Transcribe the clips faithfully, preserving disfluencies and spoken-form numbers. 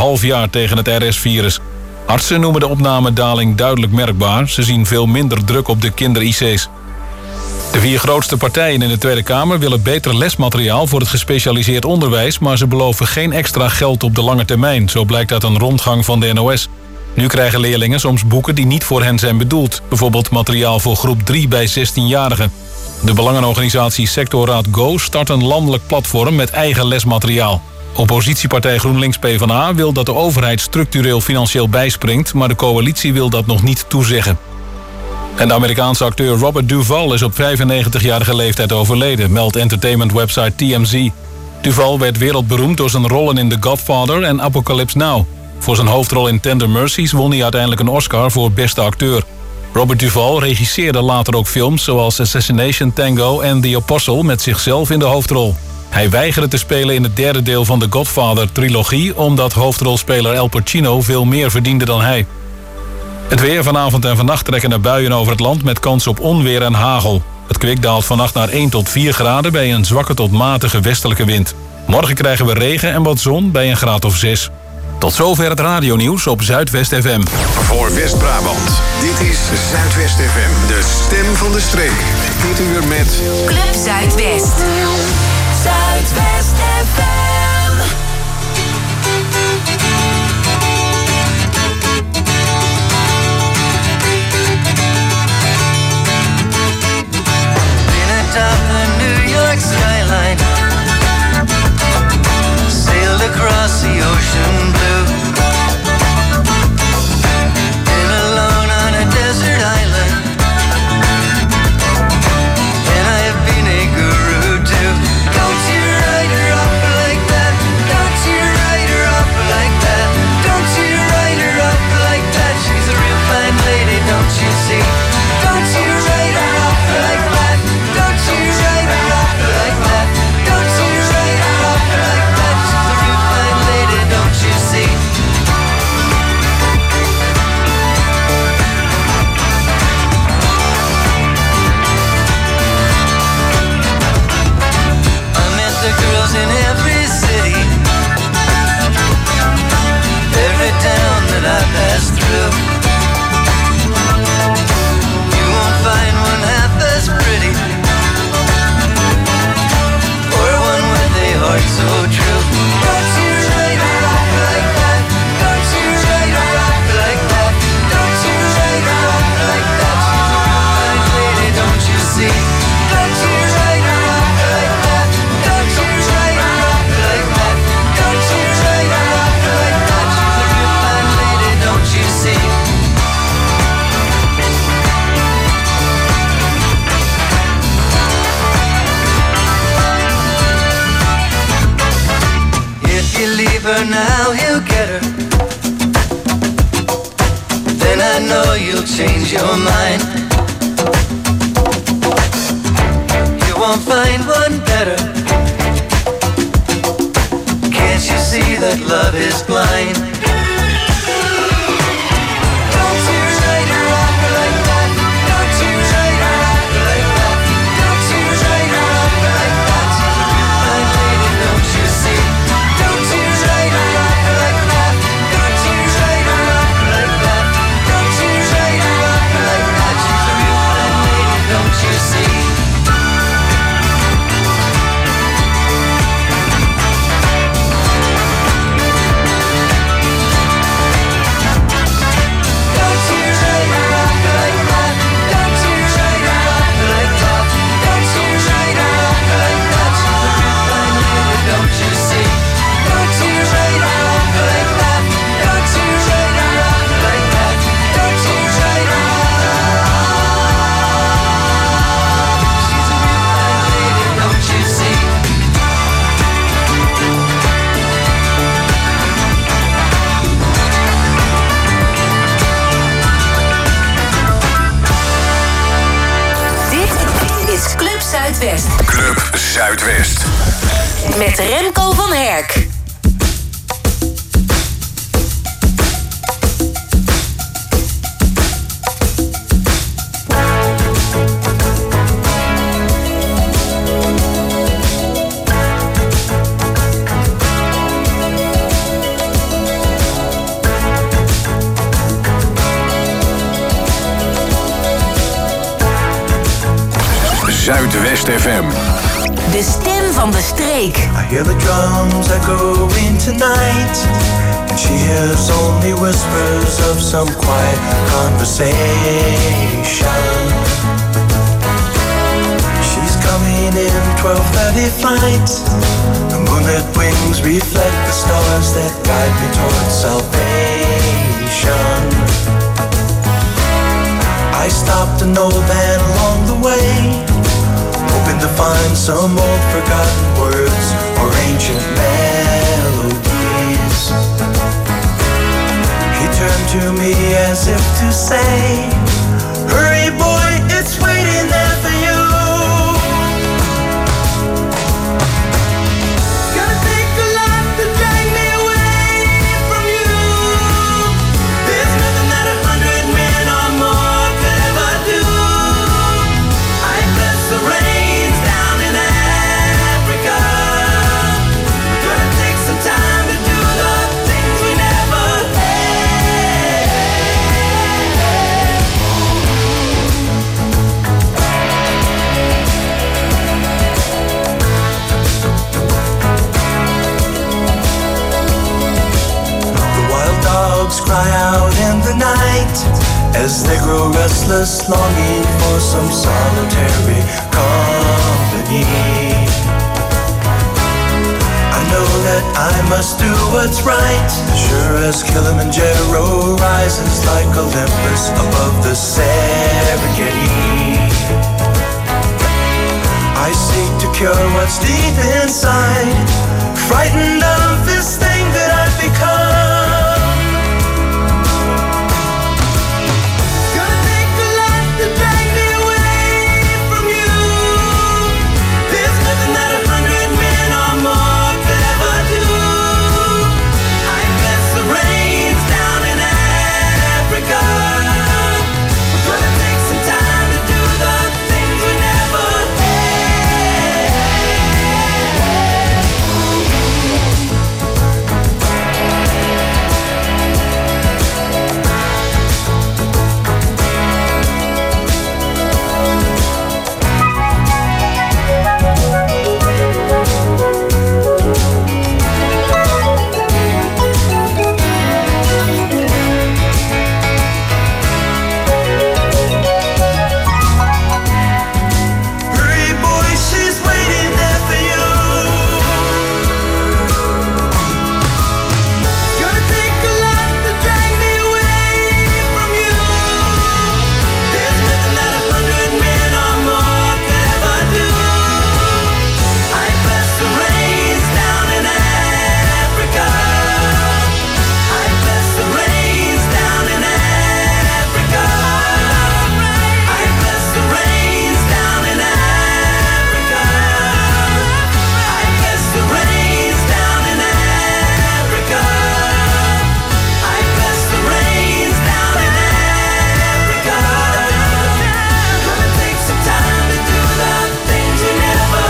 half jaar tegen het R S-virus. Artsen noemen de opnamedaling duidelijk merkbaar. Ze zien veel minder druk op de kinder-I C's. De vier grootste partijen in de Tweede Kamer willen beter lesmateriaal voor het gespecialiseerd onderwijs, maar ze beloven geen extra geld op de lange termijn. Zo blijkt uit een rondgang van de N O S. Nu krijgen leerlingen soms boeken die niet voor hen zijn bedoeld. Bijvoorbeeld materiaal voor groep drie bij zestienjarigen. De belangenorganisatie Sectorraad Go start een landelijk platform met eigen lesmateriaal. Oppositiepartij GroenLinks PvdA wil dat de overheid structureel financieel bijspringt, maar de coalitie wil dat nog niet toezeggen. En de Amerikaanse acteur Robert Duvall is op vijfennegentigjarige leeftijd overleden, meldt entertainment-website T M Z. Duvall werd wereldberoemd door zijn rollen in The Godfather en Apocalypse Now. Voor zijn hoofdrol in Tender Mercies won hij uiteindelijk een Oscar voor beste acteur. Robert Duvall regisseerde later ook films zoals Assassination Tango en The Apostle met zichzelf in de hoofdrol. Hij weigerde te spelen in het derde deel van de Godfather-trilogie, omdat hoofdrolspeler Al Pacino veel meer verdiende dan hij. Het weer vanavond en vannacht trekken er buien over het land met kans op onweer en hagel. Het kwik daalt vannacht naar één tot vier graden bij een zwakke tot matige westelijke wind. Morgen krijgen we regen en wat zon bij een graad of zes. Tot zover het radionieuws op Zuidwest F M. Voor West-Brabant, dit is Zuidwest F M, de stem van de streek. Dit uur met Club Zuidwest. Zuidwest F M. Atop the New York skyline, sailed across the ocean blue, been alone on a desert island, and I have been a guru too. Don't you write her up like that, don't you write her up like that, don't you write her up like that. She's a real fine lady, don't you see? Don't you write her up like that, don't you write her up like that, don't you write her up like that. She's a real fine lady, don't you see? I met the girls in every city, every town that I passed through. You won't find one half as pretty, or one with a heart so true. Don't you write her up like that, don't you write her up like that, don't you write her up like that. She's a real fine lady, don't you see? Don't you write her up like that, don't you write her up like that, don't you write her up like that. She's a real fine lady, don't you see? If you leave her now, he'll get her. Then I know you'll change your mind. You won't find one better. Can't you see that love is blind? Don't you write her up like that, don't you write her up like that, don't you write her up like that. She's a real fine lady, don't you see? Don't you write her up like that, don't you write her up like that, don't you write her up like that. She's a real fine lady, don't you see? Zuidwest. Club Zuidwest. Met Remco van Herk. Zuidwest F M. De stem van de streek. I hear the drums echoing tonight, and she hears only whispers of some quiet conversation. She's coming in twelve thirty flight. The moonlit wings reflect the stars that guide me towards salvation. I stopped an old man along the way, hoping to find some old forgotten words or ancient melodies. He turned to me as if to say, hurry boy, it's waiting there for you. Gonna take a lot to drag me away from you. There's nothing that a hundred men or more could ever do. I bless the rains down in Africa. Gonna take some time to do the things we never had. The wild dogs cry out in the night as they grow restless, longing for some solitary company. I know that I must do what's right, sure as Kilimanjaro rises like Olympus above the Serengeti. I seek to cure what's deep inside, frightened of this thing that I've become. Gonna take a lot to drag me away from you. There's nothing that a hundred men or more could ever do. I bless the rains down in Africa. Gonna take some time to do the things we never had. Hurry boy, she's waiting there for you. Gonna take a lot to drag me away from you. There's nothing that a hundred men or more could ever do. I bless the rains down in Africa. I bless the rains down in Africa. I bless the rains down in Africa. I bless the rains down in Africa. I bless the rains down in Africa. Gonna take some time to do the things we never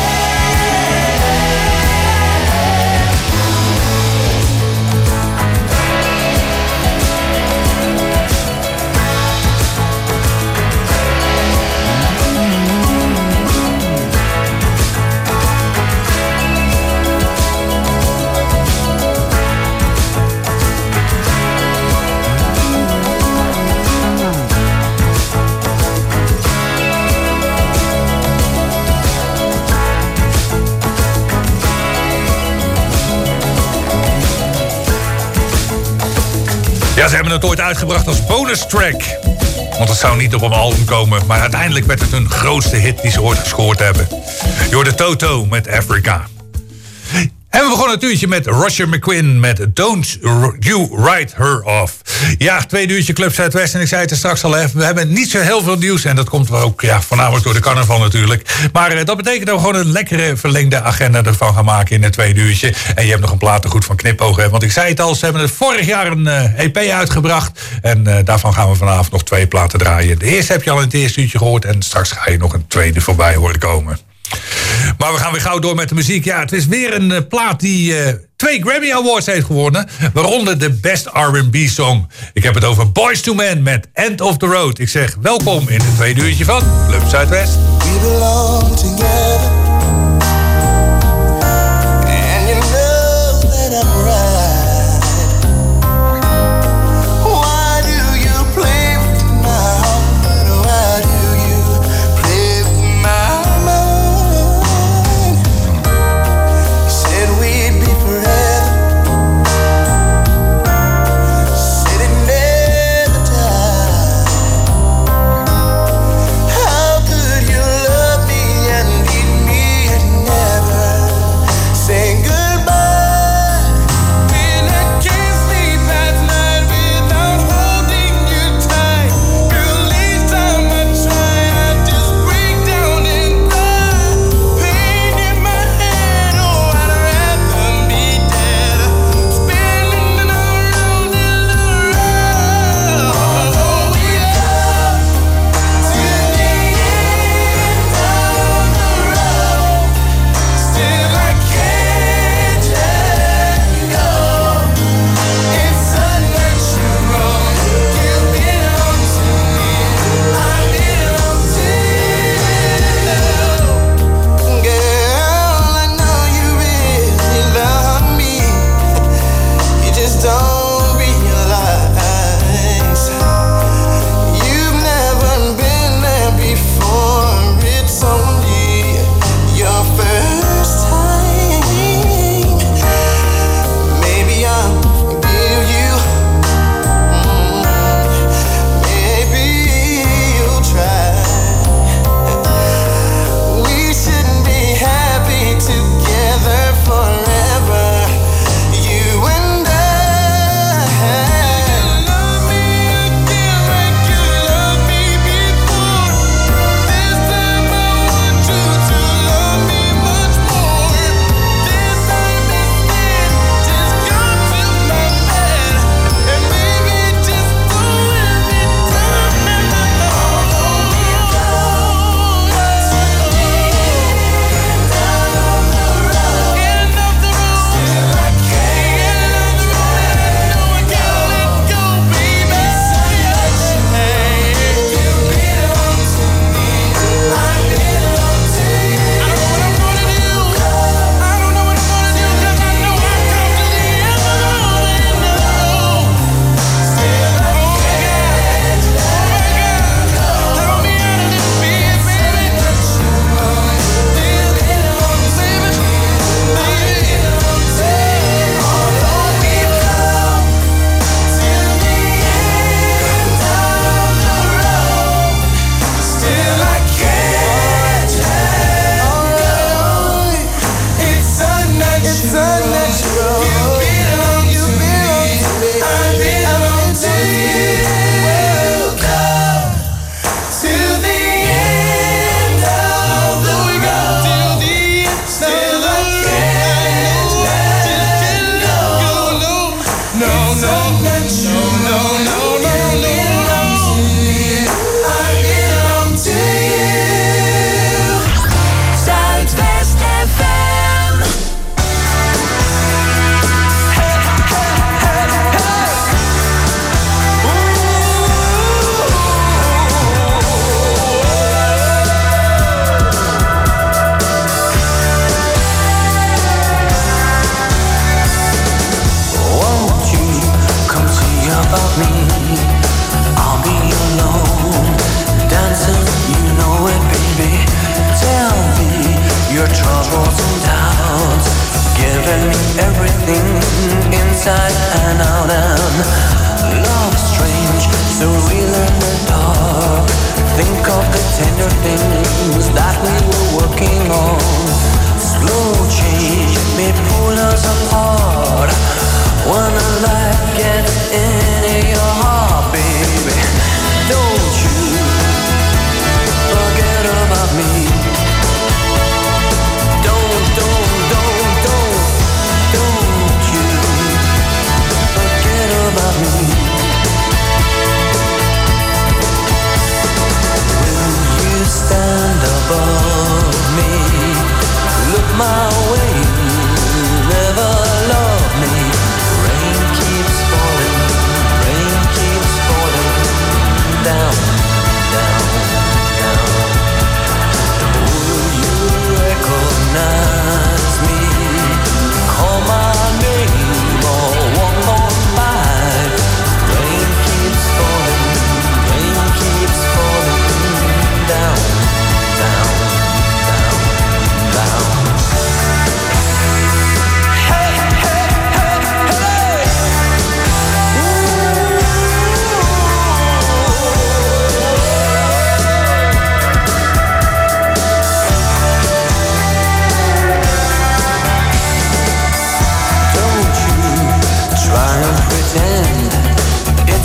Ja, ze hebben het ooit uitgebracht als bonus track. Want het zou niet op een album komen. Maar uiteindelijk werd het hun grootste hit die ze ooit gescoord hebben. Je hoorde Toto met Africa. En we begonnen het uurtje met Roger McQueen met Don't You Write Her Off. Ja, tweede uurtje Club Zuidwest. En ik zei het er straks al even. We hebben niet zo heel veel nieuws. En dat komt ook ja, voornamelijk door de carnaval natuurlijk. Maar uh, dat betekent dat we gewoon een lekkere verlengde agenda ervan gaan maken in het tweede uurtje. En je hebt nog een platengoed van Knipoog. Hè? Want ik zei het al, ze hebben het vorig jaar een uh, E P uitgebracht. En uh, daarvan gaan we vanavond nog twee platen draaien. De eerste heb je al in het eerste uurtje gehoord. En straks ga je nog een tweede voorbij horen komen. Maar we gaan weer gauw door met de muziek. Ja, het is weer een uh, plaat die uh, twee Grammy Awards heeft gewonnen. Waaronder de Best R and B Song. Ik heb het over Boyz two Men met End of the Road. Ik zeg welkom in het tweede uurtje van Club Zuidwest. we belong together. And you know that I'm right. Why do you play with my heart? Why do you play with my mind? You said we'd be forever. Said it never died. How could you love me and leave me and never say goodbye? When I can't sleep at night without holding you tight, girl, each time I try, I just break down and cry. Pain in my head, oh, I'd rather be dead, spinning around and around. Oh, we come to the end of the road, still I can't let go. It's unnatural. You belong to me, I belong to you. Girl, I know you really love me. You just don't realize you've never been there before. It's only your first time. Maybe I'll forgive you. Mm, Maybe you'll try. We shouldn't be happy together forever, you and I. Love me again like you loved me before. This time I want you to love me much more. This time instead, just come to my bed and maybe just don't let me down. Although we go to the end of the road, end of the road, still I can't let go. I can't let go, baby. Hey, you belong to me, I belong to you. I don't know what I'm gonna do. I don't know what I'm gonna do, 'cause I know I've come to the end of the road, end of the road. Still I can't let go. Help me out of this bed, baby. Still belong to me, baby. I belong to you. Although we've come to the end of the road, still I can't let go. It's unnatural. You belong to me, I belong to you. Come to the end of the road, still I can't let go. No, no, no, no, no, no, no, no. I belong to you. Zuidwest F M. Won't you come see about me? I'll be alone, dancing, you know it, baby. Tell me your troubles and doubts, giving me everything inside and out. And love strange, so real in the dark. Think of the tender things that we were working on. Slow change may pull us apart. When the light gets into your heart, baby, don't you forget about me. Don't, don't, don't, don't, don't you forget about me. When you stand above me, look my way, never love me. Rain keeps falling, rain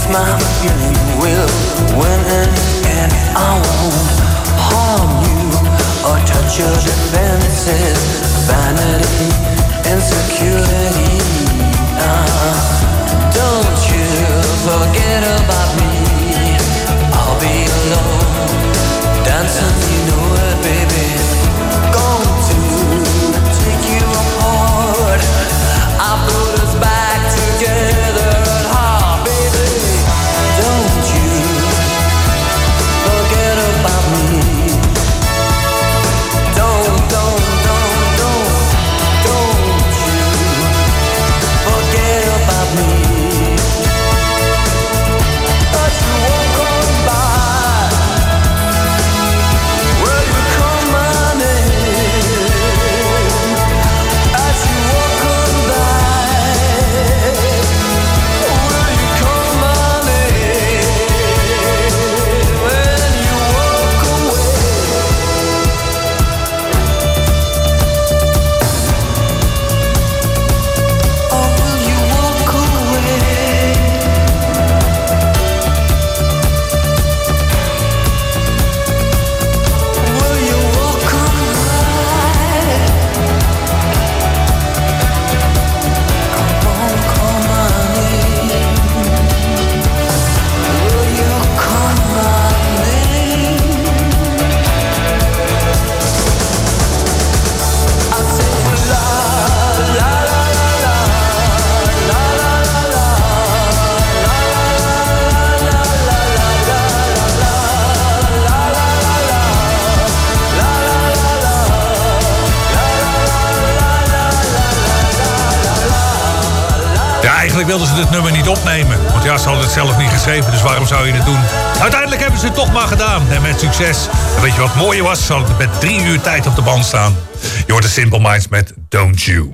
my feeling will win in the end. I won't harm you or touch your defenses. Vanity, insecurity. Uh, don't you forget about me. I'll be alone, dancing, you know it, baby. Going to take you apart. I put us back together at heart, baby. Don't you forget about me. Don't, don't, don't, don't, don't you forget about me. But you won't come by. Will you come my name? As you won't come by. Will you come my name? When you walk away. Oh, will you walk away? Will you walk away? Come on, call my name. Will you call my name? I say la la la la la la la la Ja, eigenlijk wilden ze dit nummer niet opnemen. Want ja, ze hadden het zelf niet geschreven, dus waarom zou je het doen? Uiteindelijk hebben ze het toch maar gedaan. En met succes. En weet je wat mooier was? Ze hadden het met drie uur tijd op de band staan. Je hoort de Simple Minds met Don't You.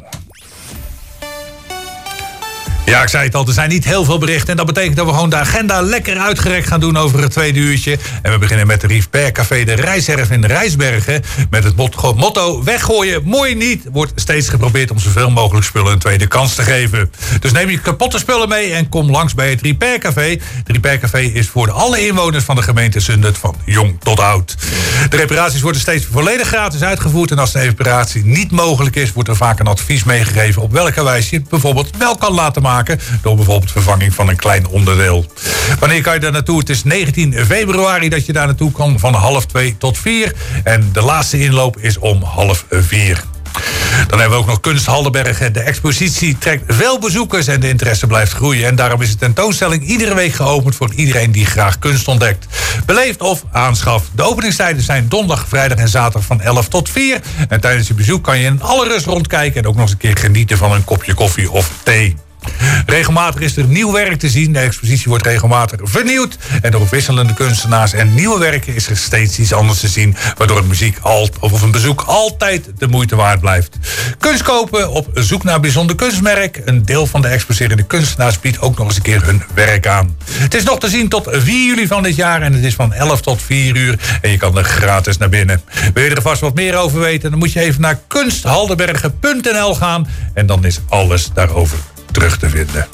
Ja, ik zei het al, er zijn niet heel veel berichten. En dat betekent dat we gewoon de agenda lekker uitgerekt gaan doen over het tweede uurtje. En we beginnen met de Riefberg Café de Rijserf in Rijsbergen. Met het mot- motto, weggooien, mooi niet. Wordt steeds geprobeerd om zoveel mogelijk spullen een tweede kans te geven. Dus neem je kapotte spullen mee en kom langs bij het Riefberg Café. Het Riefberg Café is voor alle inwoners van de gemeente Zundert, van jong tot oud. De reparaties worden steeds volledig gratis uitgevoerd. En als de reparatie niet mogelijk is, wordt er vaak een advies meegegeven op welke wijze je het bijvoorbeeld wel kan laten maken. Door bijvoorbeeld vervanging van een klein onderdeel. Wanneer kan je daar naartoe? Het is negentien februari dat je daar naartoe kan, van half twee tot vier. En de laatste inloop is om half vier. Dan hebben we ook nog Kunst Haldenbergen. De expositie trekt veel bezoekers en de interesse blijft groeien. En daarom is de tentoonstelling iedere week geopend voor iedereen die graag kunst ontdekt. Beleeft of aanschaft. De openingstijden zijn donderdag, vrijdag en zaterdag van elf tot vier. En tijdens je bezoek kan je in alle rust rondkijken en ook nog eens een keer genieten van een kopje koffie of thee. Regelmatig is er nieuw werk te zien. De expositie wordt regelmatig vernieuwd. En door wisselende kunstenaars en nieuwe werken is er steeds iets anders te zien. Waardoor een, muziek al, of een bezoek altijd de moeite waard blijft. Kunst kopen op zoek naar een bijzonder kunstmerk. Een deel van de exposerende kunstenaars biedt ook nog eens een keer hun werk aan. Het is nog te zien tot vier juli van dit jaar. En het is van elf tot vier uur. En je kan er gratis naar binnen. Wil je er vast wat meer over weten? Dan moet je even naar kunsthaldenbergen punt n l gaan. En dan is alles daarover terug te vinden.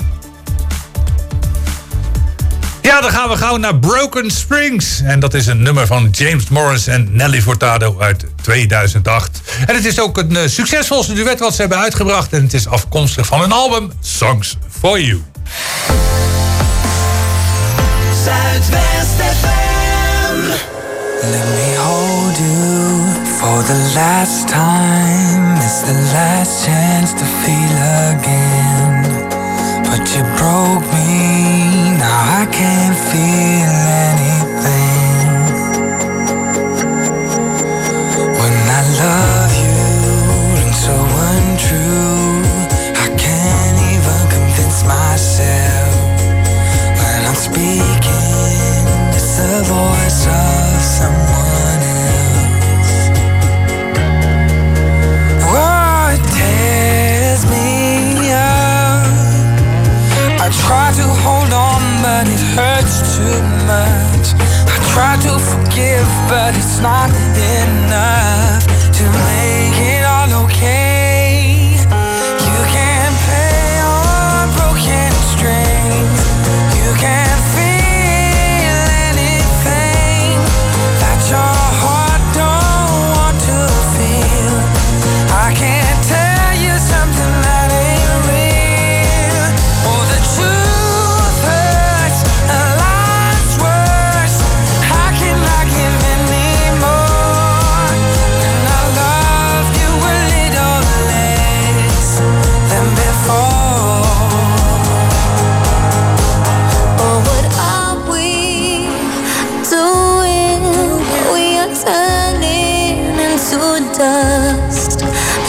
Ja, dan gaan we gauw naar Broken Springs. En dat is een nummer van James Morris en Nelly Furtado uit tweeduizend acht. En het is ook een uh, succesvolste duet wat ze hebben uitgebracht. En het is afkomstig van hun album Songs for You. Zuidwest F M. Let me hold you for the last time. It's the last chance to feel again. But you broke me, now I can't feel anything. When I love you and so untrue, I can't even convince myself. When I'm speaking, it's the voice of someone else. Oh, it tears me up. I try to hold on, but it hurts too much. I try to forgive, but it's not enough to make it all okay. You can't play on broken strings. You can't feel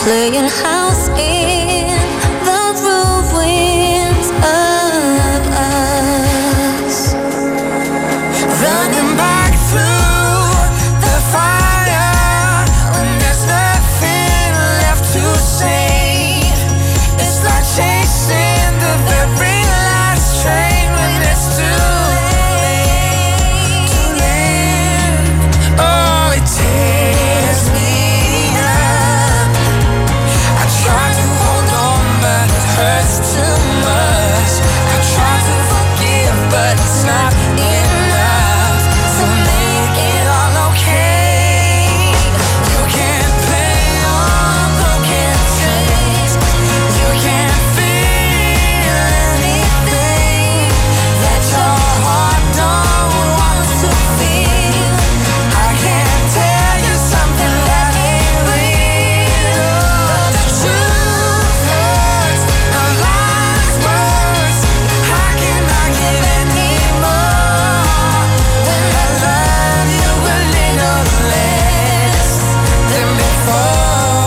playing house in the ruins of us, running back through the fire when there's nothing left to save. It's like chasing the very last train when it's too late, too late. Oh, it tears me up. I try to hold on, but it hurts too much. I try to forgive, but it's not enough to make it all okay. You can't play on broken strings. You can't feel anything that your heart don't want to feel. I can't tell you something that ain't real. The truth hurts, the lies worse. How can I give any more when I love you a little less than before?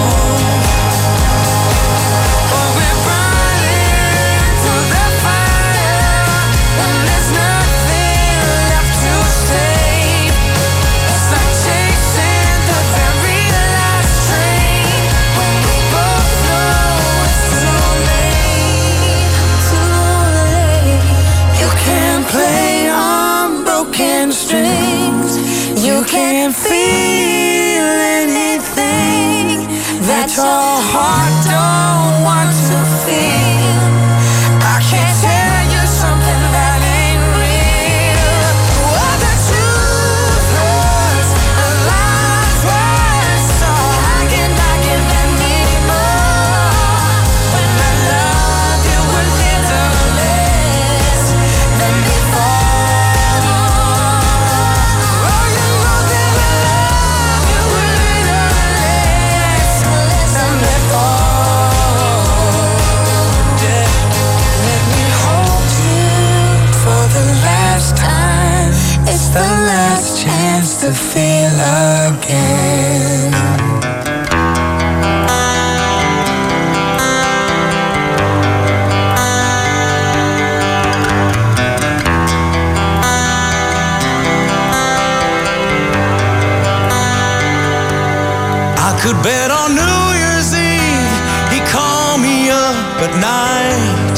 Oh, we're running to the fire when there's nothing left to save. It's like chasing the very last train when we both know it's too late, too late. You can't play on broken strings. You can't feel anything that your heart don't want to feel. I can't tell you something that ain't real. Oh, the truth hurts, the lies worse. So how can I give any more when I love you a little less than before? Oh, you know that I love you a little less than before. Yeah. Let me hold you for the last time. It's the last chance to feel again. I could bet on New Year's Eve he called me up at night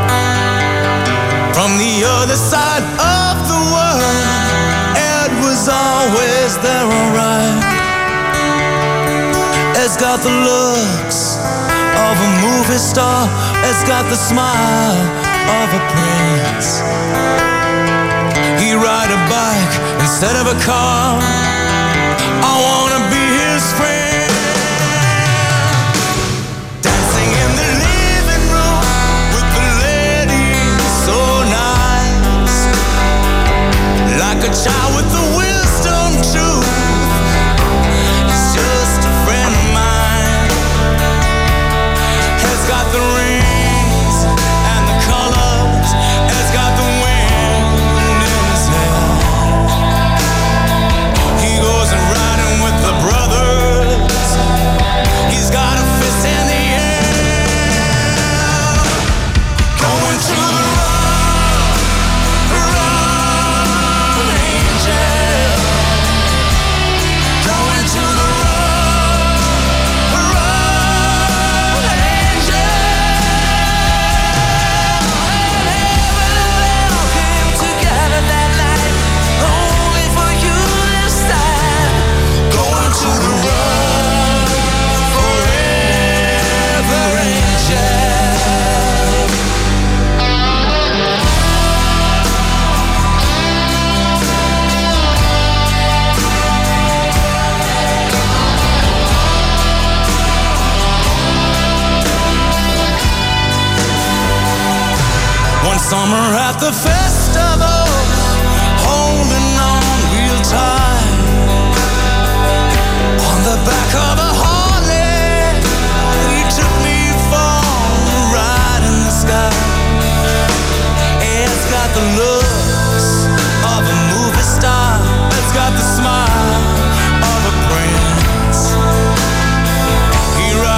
from the other side of the world. Ed was always there, alright. Ed's got the looks of a movie star. Ed's got the smile of a prince. He'd ride a bike instead of a car. I wanna be his friend. Dancing in the living room with the ladies, so nice. Like a child with the wisdom truth. He's just a friend of mine. He's got the rings and the colors. He's got the wind in his hair. He goes and riding with the brothers. He's got a fist in the air. Going to the road, road, angel. Going to the road, road, angel. Heaven and hell came together that night, only for you this time. Going to the road, forever, angel. One summer at the festival, holding on real tight on the back of a Harley, he took me for a ride in the sky. It's got the looks of a movie star. It's got the smile of a prince. He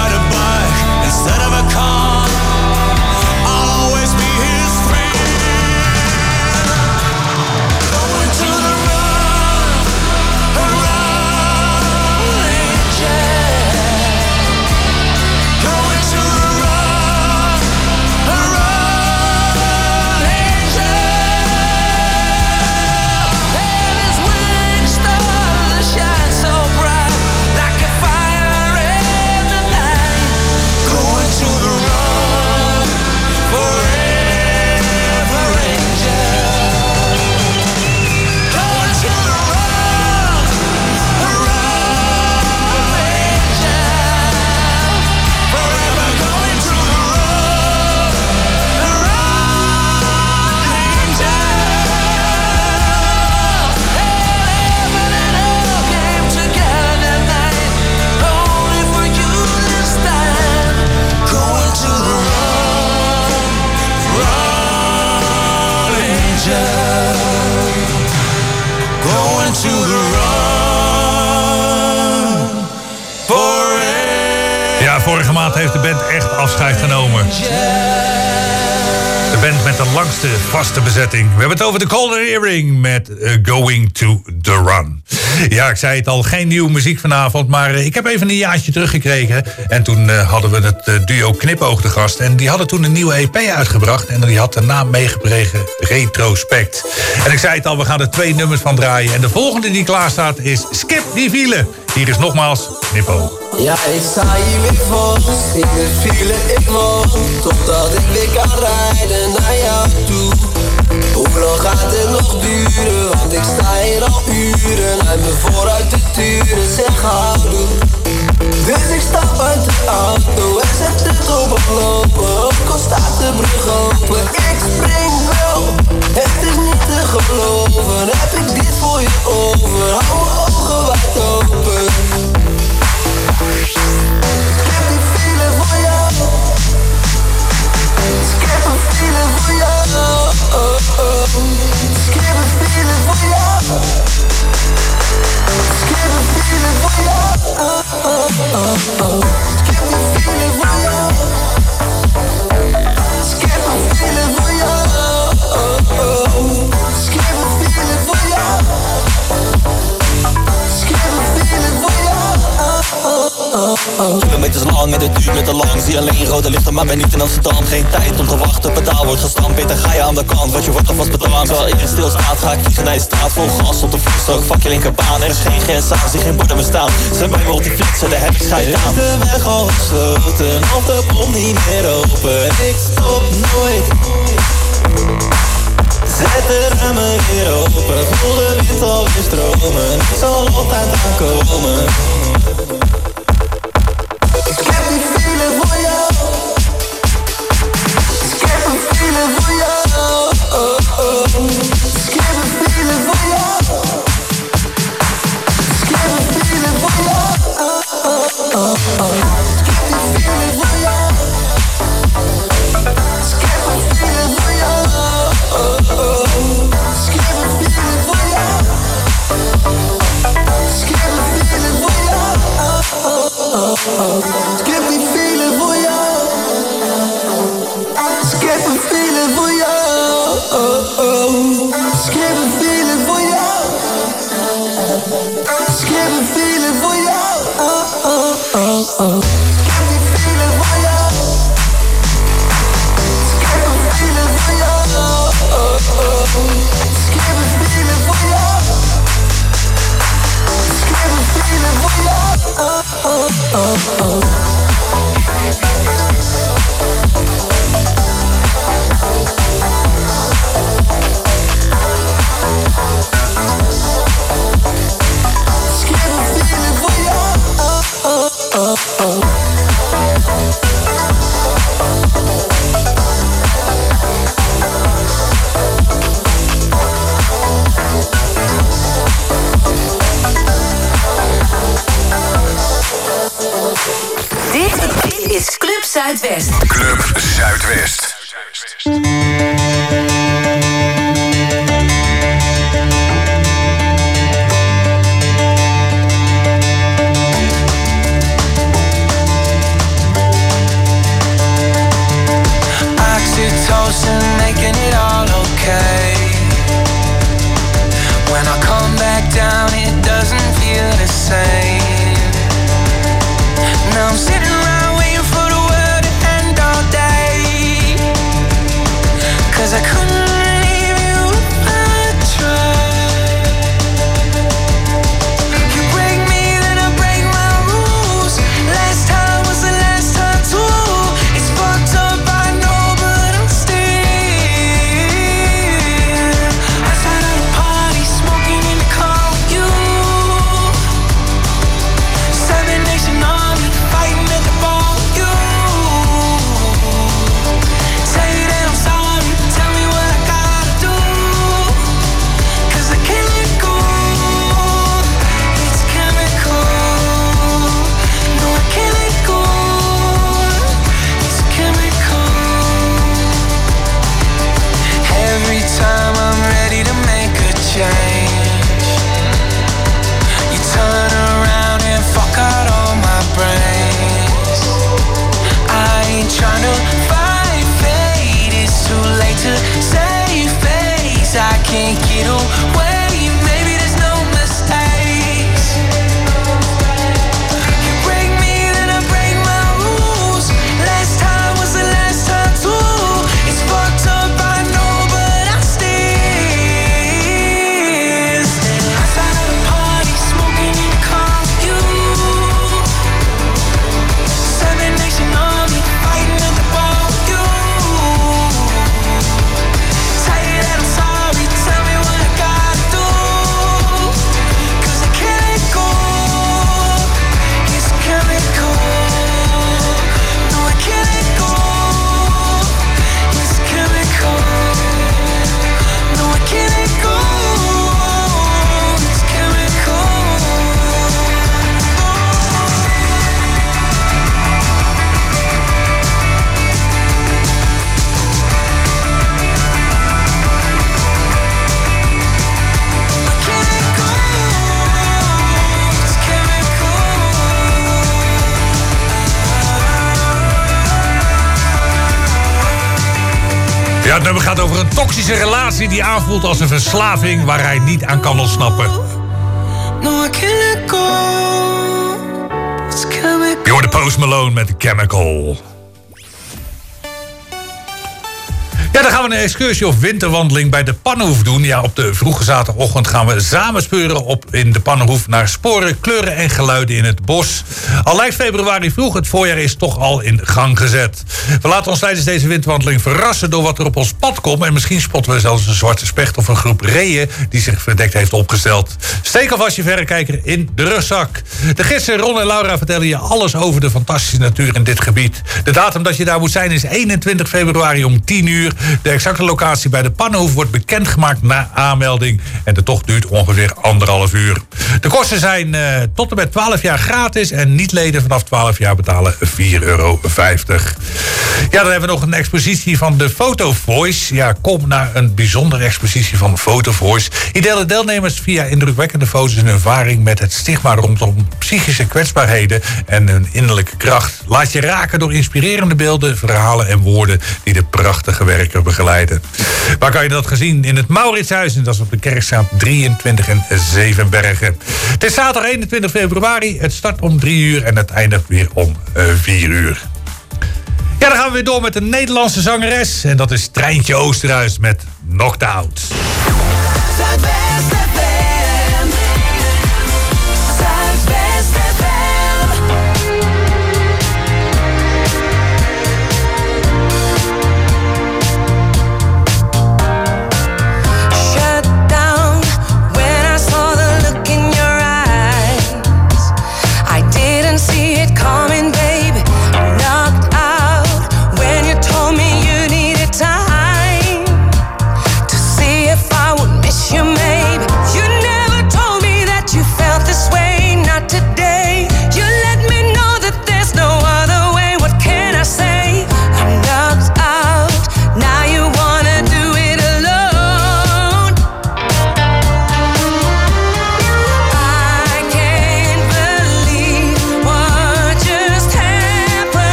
Going to the run for it. Ja, vorige maand heeft de band echt afscheid genomen. De band met de langste vaste bezetting. We hebben het over de Golden Earring met uh, Going to the Run. Ja, ik zei het al, geen nieuwe muziek vanavond, maar uh, ik heb even een jaartje teruggekregen. En toen uh, hadden we het uh, duo Knipoog te gast. En die hadden toen een nieuwe E P uitgebracht. En die had de naam meegekregen Retrospect. En ik zei het al, we gaan er twee nummers van draaien. En de volgende die klaar staat is Skip die File. Hier is nogmaals Knipoog. Ja, ik sta hier weer vol, in de file ik woon, totdat ik weer kan rijden naar jou toe. Hoe lang gaat het nog duren, want ik sta hier al uren, uit me vooruit de turen, zeg houdoe. Dus ik stap uit de auto en zet het op het lopen, ook al staat de brug open. Ik spring wel, het is niet te geloven, heb ik dit voor je over, hou mijn ogen wijd open. Skip die file voor jou. Skip een file voor jou. Oh, oh. Skip een file voor jou. Skip een file voor jou. Oh, oh, oh, oh. Skip die file voor jou. Skip een file voor jou. Oh, oh. Skip een file voor jou. Skip een file voor jou. Kilometers lang en het duurt me te lang. Zie alleen rode lichten, maar ben niet in Amsterdam. Geen tijd om te wachten, pedaal wordt gestampt. Beter ga je aan de kant, want je wordt alvast bedankt. Terwijl iedereen stilstaat, ga ik vliegen naar je straat. Vol gas op de vluchtstrook, fuck je linkerbaan. Er is geen grens aan, zie geen borden bestaan. Zijn bij me op die flitsen, daar heb ik scheid aan. Is de weg al gesloten, of de bom niet meer open. Ik stop nooit. Zet de remmen weer open, voel de wind alweer stromen. Ik zal altijd aankomen. Skip die file voor jou. Skip een file voor jou. Oh, oh. Skip een file voor jou. Skip een file voor jou. Oh, oh, oh. Skip die file voor jou. Skip een file voor jou. Oh, oh. Skip een file voor jou. Skip een file voor jou. Oh, oh, oh. Skip die file voor jou. Skip een file voor jou. Oh, oh. Skip een file voor jou. Skip een file voor jou. Oh, oh, oh, oh. Skip die file voor jou. Skip een file voor jou. Oh, oh. Skip een file voor jou. Skip een file voor jou. Oh, oh, oh, oh. Skip een file voor jou. Oh, oh, oh, oh. Dit is Club Zuidwest. Club Zuidwest. Oxytocin making it all okay. When I come back down, it doesn't feel the same. Now I'm sitting around waiting for the world to end all day. het nummer gaat over een toxische relatie die aanvoelt als een verslaving waar hij niet aan kan ontsnappen. No, I can't let go. It's chemical. Je hoort de Post Malone met Chemical. Ja, dan gaan we een excursie of winterwandeling bij de Pannenhoef doen. Ja, op de vroege zaterdagochtend gaan we samen speuren op in de Pannenhoef naar sporen, kleuren en geluiden in het bos. Al lijkt februari vroeg, het voorjaar is toch al in gang gezet. We laten ons tijdens deze winterwandeling verrassen door wat er op ons pad komt. En misschien spotten we zelfs een zwarte specht of een groep reeën die zich verdekt heeft opgesteld. Steek alvast je verrekijker in de rugzak. De gidsen Ron en Laura vertellen je alles over de fantastische natuur in dit gebied. De datum dat je daar moet zijn is eenentwintig februari om tien uur. De exacte locatie bij de Pannenhoef wordt bekendgemaakt na aanmelding. En de tocht duurt ongeveer anderhalf uur. De kosten zijn uh, tot en met twaalf jaar gratis. En niet-leden vanaf twaalf jaar betalen vier euro vijftig. Ja, dan hebben we nog een expositie van de Photo Voice. Ja, kom naar een bijzondere expositie van Photo Voice. Hier delen deelnemers via indrukwekkende foto's hun ervaring met het stigma rondom psychische kwetsbaarheden en hun innerlijke kracht. Laat je raken door inspirerende beelden, verhalen en woorden die de prachtige werken begeleiden. Waar kan je dat gezien? In het Mauritshuis, en dat is op de Kerkstraat drieëntwintig en Zevenbergen. Het is zaterdag eenentwintig februari, het start om drie uur en het eindigt weer om uh, vier uur. Ja, dan gaan we weer door met een Nederlandse zangeres en dat is Treintje Oosterhuis met Knocked Out. Zuidwest F M. Zuidwest F M. Shut down when I saw the look in your eyes. I didn't see it coming, baby. Knocked out when you told me you needed time to see if I would miss you, maybe. You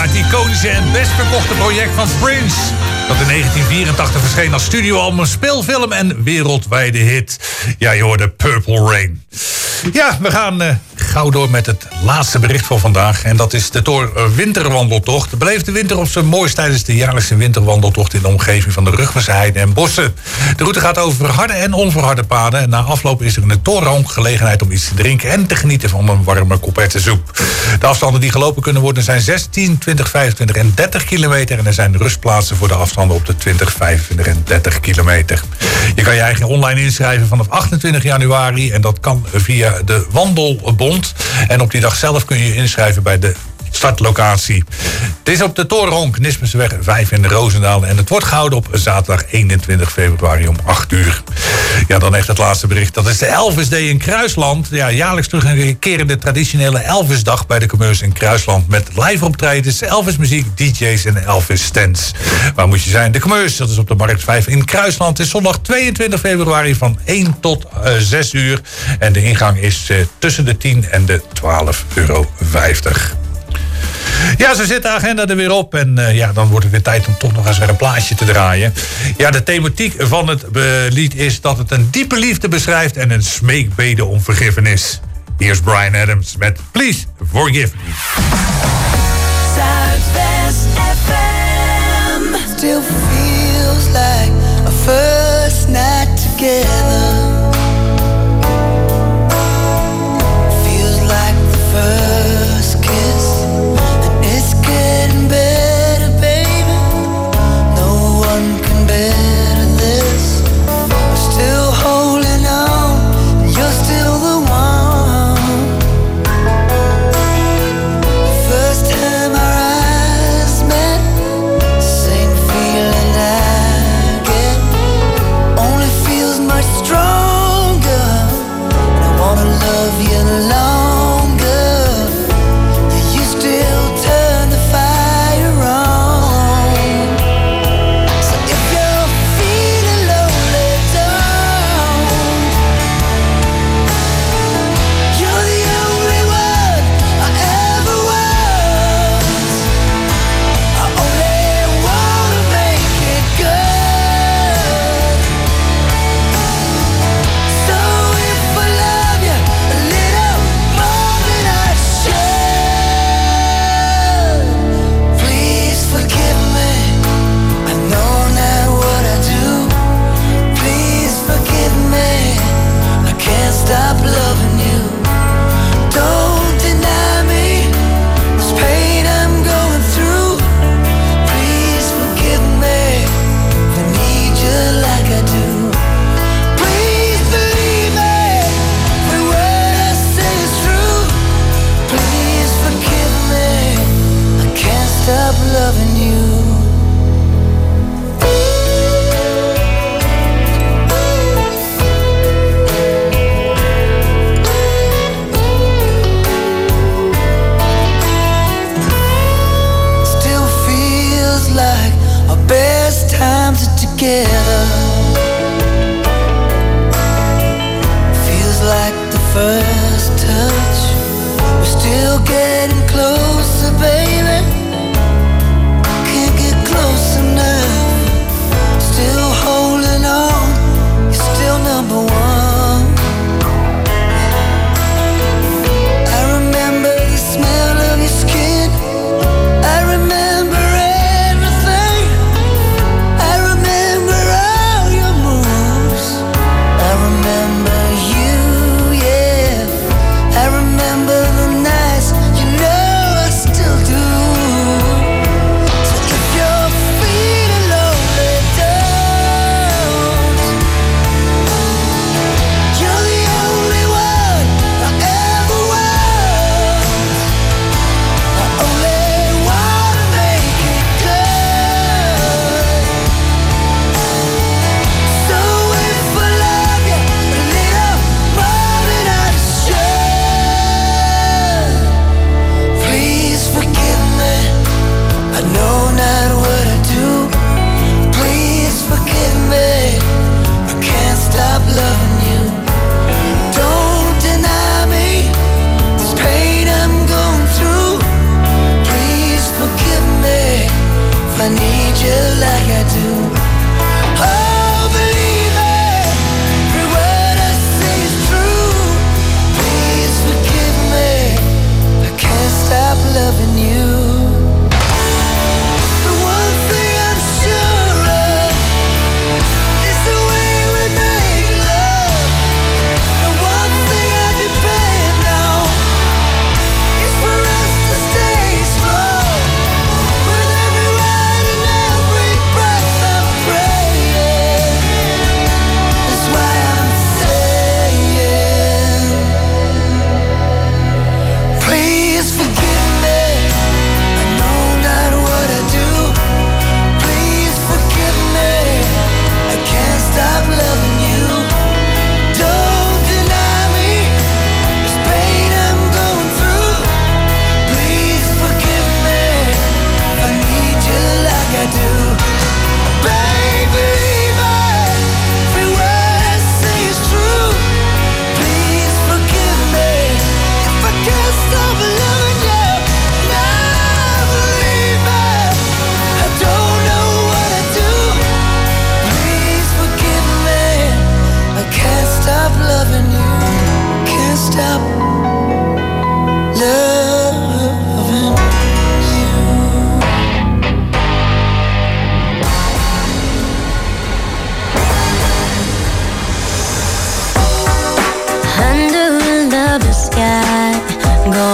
het iconische en best verkochte project van Prince. Dat in negentien vierentachtig verscheen als studioalbum, speelfilm en wereldwijde hit. Ja, je hoorde Purple Rain. Ja, we gaan uh, gauw door met het laatste bericht voor vandaag. En dat is de Thor Winterwandeltocht. Beleef de winter op zijn mooist tijdens de jaarlijkse winterwandeltocht in de omgeving van de Ruggense heide en bossen. De route gaat over verharde en onverharde paden. En na afloop is er in de Thorronk gelegenheid om iets te drinken en te genieten van een warme kop erwtensoep. De afstanden die gelopen kunnen worden zijn zestien, twintig, vijfentwintig en dertig kilometer. En er zijn rustplaatsen voor de afstanden op de twintig, vijfentwintig en dertig kilometer. Je kan je eigen online inschrijven vanaf achtentwintig januari. En dat kan via de Wandelbond. En op die dag zelf kun je je inschrijven bij de startlocatie. Het is op de Thorronk, Nismenseweg vijf in de Roosendaal. En het wordt gehouden op zaterdag eenentwintig februari om acht uur. Ja, dan echt het laatste bericht. Dat is de Elvis Day in Kruisland. Ja, jaarlijks terugkerende traditionele Elvisdag bij de commerce in Kruisland. Met live optredens, Elvis muziek, D J's en Elvis stands. Waar moet je zijn? De commerce, dat is op de Markt vijf in Kruisland. Het is zondag tweeëntwintig februari van één tot zes uur. En de ingang is uh, tussen de tien en de twaalf euro vijftig. Ja, zo zit de agenda er weer op. En uh, ja, dan wordt het weer tijd om toch nog eens weer een plaatje te draaien. Ja, de thematiek van het uh, lied is dat het een diepe liefde beschrijft en een smeekbede om vergiffenis. Hier is Bryan Adams met Please Forgive Me. Zuidwest F M. Still feels like a first night together. Feels like the first kiss. It's getting better, baby. No one can better this. We're still holding on, and you're still the one. First time our eyes met, same feeling I get. Only feels much stronger, and I wanna love you longer. You still turn the fire on. So if you're feeling lonely, don't. You're the only one I ever was. I only wanna make it good. So if I love you a little more than I should, please forgive me. I know not what I do. Please forgive me. I can't stop loving you. Don't deny me this pain I'm going through. Please forgive me. I need you like I do. Please believe me. Every word I say is true. Please forgive me. I can't stop loving you. Still feels like our best times are together. Feels like the first touch. We're still getting closer, baby. Can't get close enough. Still holding on. You're still number one. I remember the smell of your skin. I remember everything. I remember all your moves. I remember you, yeah. I remember the nights, you know I still do.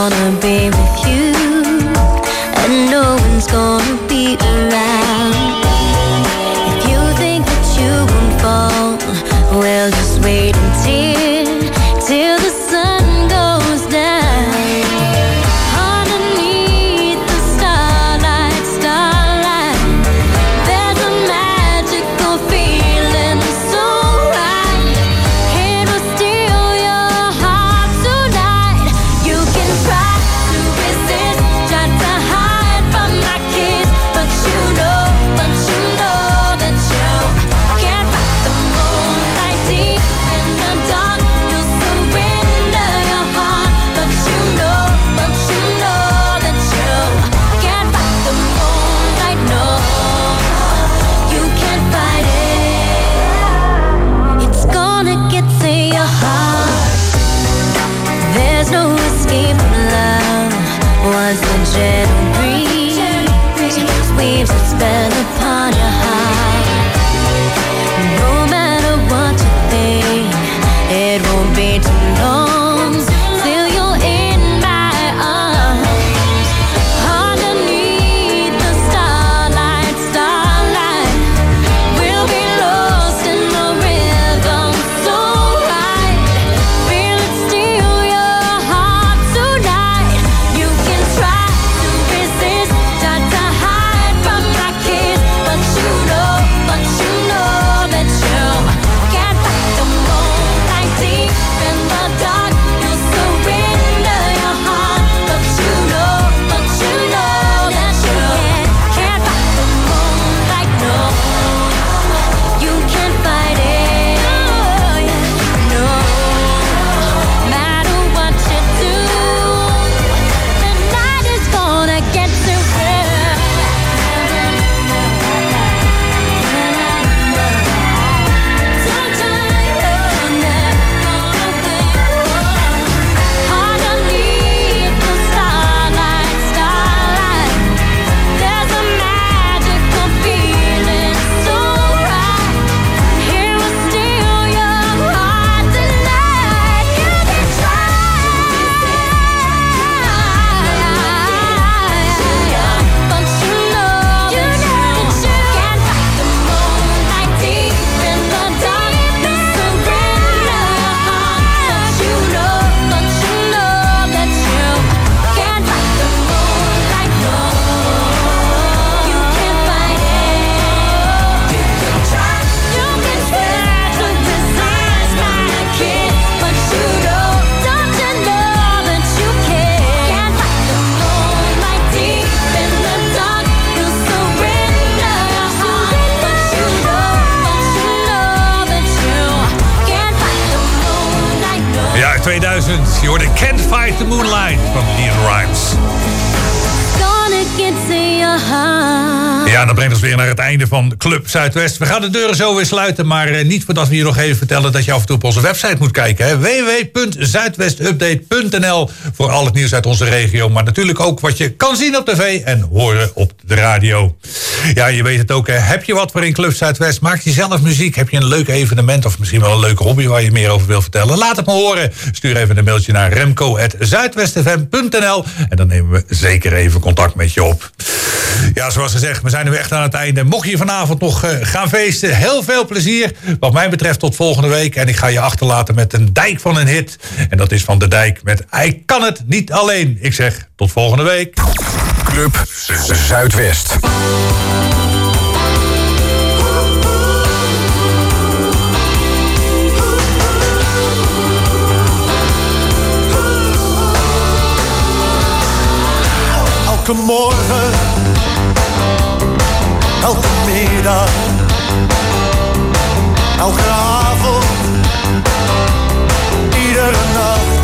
gonna be with you, and no one's gonna be around. If you think that you won't fall, well, just wait until, till the sun goes down. Underneath the starlight, starlight, there's a magical feeling so right. It will steal your heart tonight. You can try to resist, try to hide from my kiss, but you know, but you know that you can't fight the moonlight deep in the dark. You'll surrender your heart, but you know, but you know that you can't fight the moonlight. No, you can't fight it. It's gonna get to your heart. There's no escape from love. Once the gentle breeze weaves a spell upon your heart. No matter what you think, it won't be too long till you're in my arms. Underneath the starlight, starlight, we'll be lost in the rhythm so right. Feel it steal your heart tonight. You can try to resist, try to hide from my kiss, but you know, but you know that you can't fight the moonlight deep in the dark. You'll surrender your heart, but you know, but you know that you can't fight the moonlight. No, you can't fight it. No, matter what you do, the night is gonna get to underneath the starlight, starlight, there's a magical feeling so right. It will steal your heart tonight. You can try, but you know that you can't fight the moonlight deep in the dark. You surrender your heart, but you know, but you know that you can't fight the moonlight. No, you can't fight it. You can try, you can try to resist my kiss, but you know, don't you know that you can't fight the moonlight deep in the dark. You surrender your heart, but you know, but you know that you can't fight the moonlight. No. Ja, tweeduizend. Je hoorde Can't Fight the Moonlight van Leon Rimes. Gonna get to your heart. Ja, dat brengt ons weer naar het einde van Club Zuidwest. We gaan de deuren zo weer sluiten, maar eh, niet voordat we je nog even vertellen dat je af en toe op onze website moet kijken. Hè? w w w punt zuidwestupdate punt n l voor al het nieuws uit onze regio. Maar natuurlijk ook wat je kan zien op tv en horen op de radio. Ja, je weet het ook. Hè? Heb je wat voor in Club Zuidwest? Maak je zelf muziek? Heb je een leuk evenement of misschien wel een leuke hobby waar je meer over wil vertellen? Laat het me horen. Stuur even een mailtje naar remco at zuidwestfm punt n l en dan nemen we zeker even contact met je op. Ja, zoals gezegd, we zijn nu echt aan het einde. Mocht je vanavond nog uh, gaan feesten, heel veel plezier. Wat mij betreft tot volgende week. En ik ga je achterlaten met een dijk van een hit. En dat is Van de Dijk met Ik kan het niet alleen. Ik zeg tot volgende week. Club Zuidwest. Elke morgen, elke middag, elke avond, iedere nacht.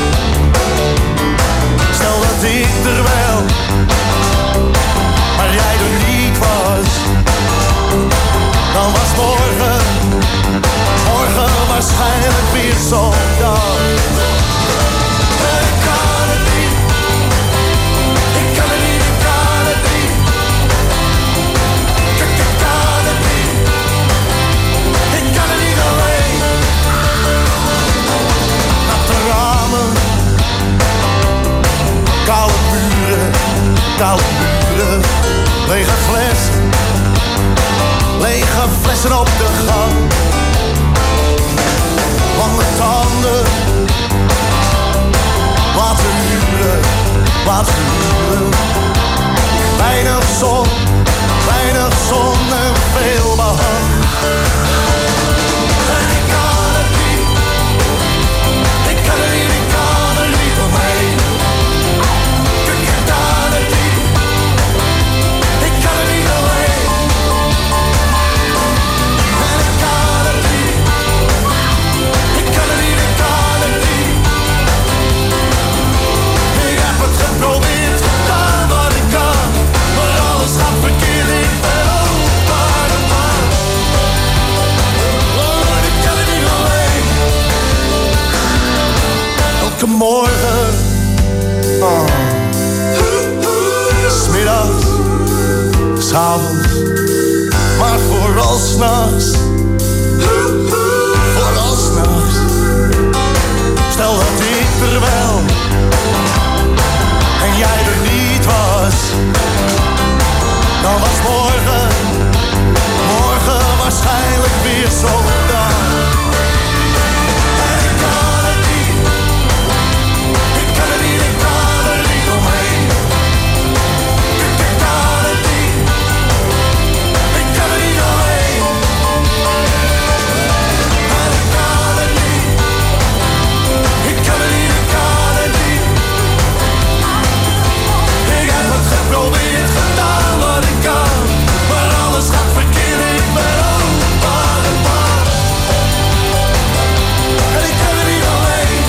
Stel dat ik er wel, maar jij er niet was. Dan was morgen, morgen waarschijnlijk weer zo'n dag. Ik kan het niet. Ik kan het niet, ik kan het niet. Ik, ik kan het niet. Ik kan het niet koude uren, lege flessen, lege flessen op de gang. Lange tanden, laten huren, laten huren. Weinig zon, weinig zon en veel behang. En ik kan het niet, ik kan het niet, ik kan er niet omheen. Ik kan het niet, ik kan het niet alleen. En ik kan het niet, ik kan het niet, ik kan het niet. Ik heb het geprobeerd, gedaan wat ik kan, maar alles gaat verkeerd, ik ben opa de man. Oh, ik kan het niet alleen. Elke morgen, oh. 'Smiddags, 's'avonds, maar vooral 's'nachts, vooral 's'nachts. Stel dat ik er wel en jij er niet was, dan was morgen, morgen waarschijnlijk weer zo'n dag. En ik kan het niet, ik kan het niet, ik kan er niet omheen. Ik, ik kan het niet, ik kan het niet alleen. En ik kan het niet, ik kan het niet, ik kan het niet. Ik heb het geprobeerd, gedaan wat ik kan, maar alles gaat verkeerd, ik ben opa de man. En ik kan het niet alleen.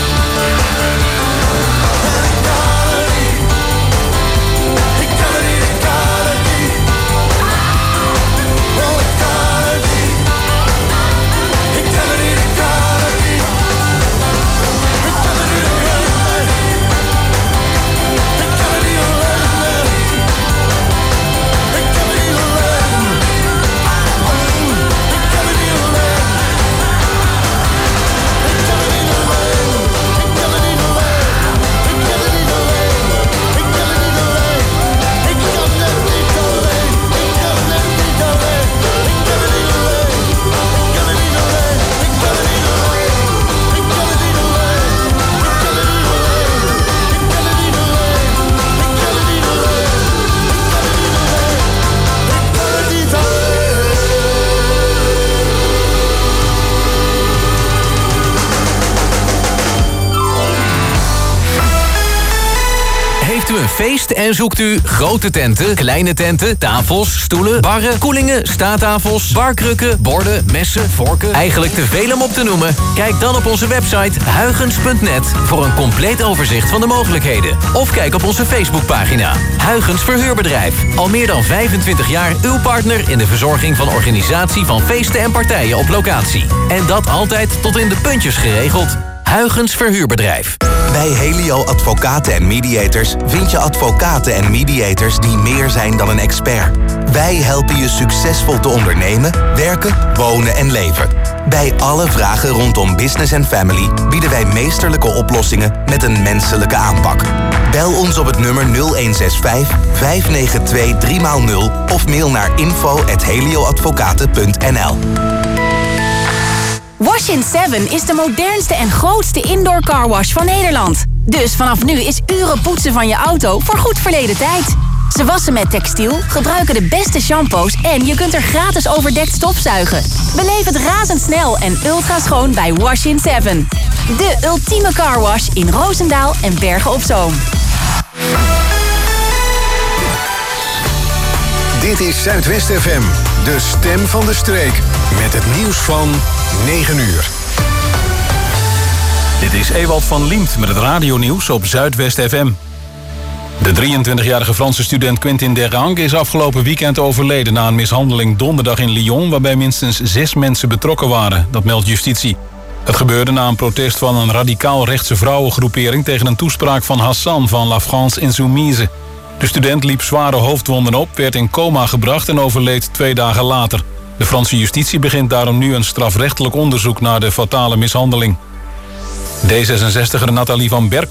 En ik kan het niet, ik kan het niet, ik kan het niet. Oh, ik kan het niet, ik kan het niet, ik kan het niet. Ik kan het niet alleen. Ik kan het niet alleen. Ik kan het niet alleen. Ik kan het niet alleen. Ik kan het niet alleen. Ik kan het niet alleen. Ik kan het niet alleen. Ik kan het niet alleen. Ik kan het niet alleen. Ik kan het niet alleen. Ik kan het niet alleen. Ik kan het niet alleen. Ik kan het niet alleen. Ik kan het niet alleen. Ik kan het niet alleen. Ik kan het niet alleen. Ik kan het niet alleen. Ik kan het niet alleen. Ik kan het niet alleen. Heeft u een feest en zoekt u grote tenten, kleine tenten, tafels, stoelen, barren, koelingen, staattafels, barkrukken, borden, messen, vorken, eigenlijk te veel om op te noemen? Kijk dan op onze website huygens punt net voor een compleet overzicht van de mogelijkheden. Of kijk op onze Facebookpagina. Huygens Verhuurbedrijf. Al meer dan vijfentwintig jaar uw partner in de verzorging van organisatie van feesten en partijen op locatie. En dat altijd tot in de puntjes geregeld. Huygens Verhuurbedrijf. Bij Helio Advocaten en Mediators vind je advocaten en mediators die meer zijn dan een expert. Wij helpen je succesvol te ondernemen, werken, wonen en leven. Bij alle vragen rondom business en family bieden wij meesterlijke oplossingen met een menselijke aanpak. Bel ons op het nummer nul een zes vijf, vijf negen twee, drie nul of mail naar info at helioadvocaten punt n l. Wash in seven is de modernste en grootste indoor carwash van Nederland. Dus vanaf nu is uren poetsen van je auto voor goed verleden tijd. Ze wassen met textiel, gebruiken de beste shampoos en je kunt er gratis overdekt stofzuigen. Beleef het razendsnel en ultra schoon bij Wash in seven. De ultieme carwash in Roosendaal en Bergen op Zoom. Dit is Zuidwest F M, de stem van de streek. Met het nieuws van negen uur. Dit is Ewald van Liemt met het radionieuws op Zuidwest F M. De drieëntwintigjarige Franse student Quentin Derang is afgelopen weekend overleden na een mishandeling donderdag in Lyon, waarbij minstens zes mensen betrokken waren. Dat meldt justitie. Het gebeurde na een protest van een radicaal-rechtse vrouwengroepering tegen een toespraak van Hassan van La France Insoumise. De student liep zware hoofdwonden op, werd in coma gebracht en overleed twee dagen later. De Franse justitie begint daarom nu een strafrechtelijk onderzoek naar de fatale mishandeling. D zesenzestigger Nathalie van Berkel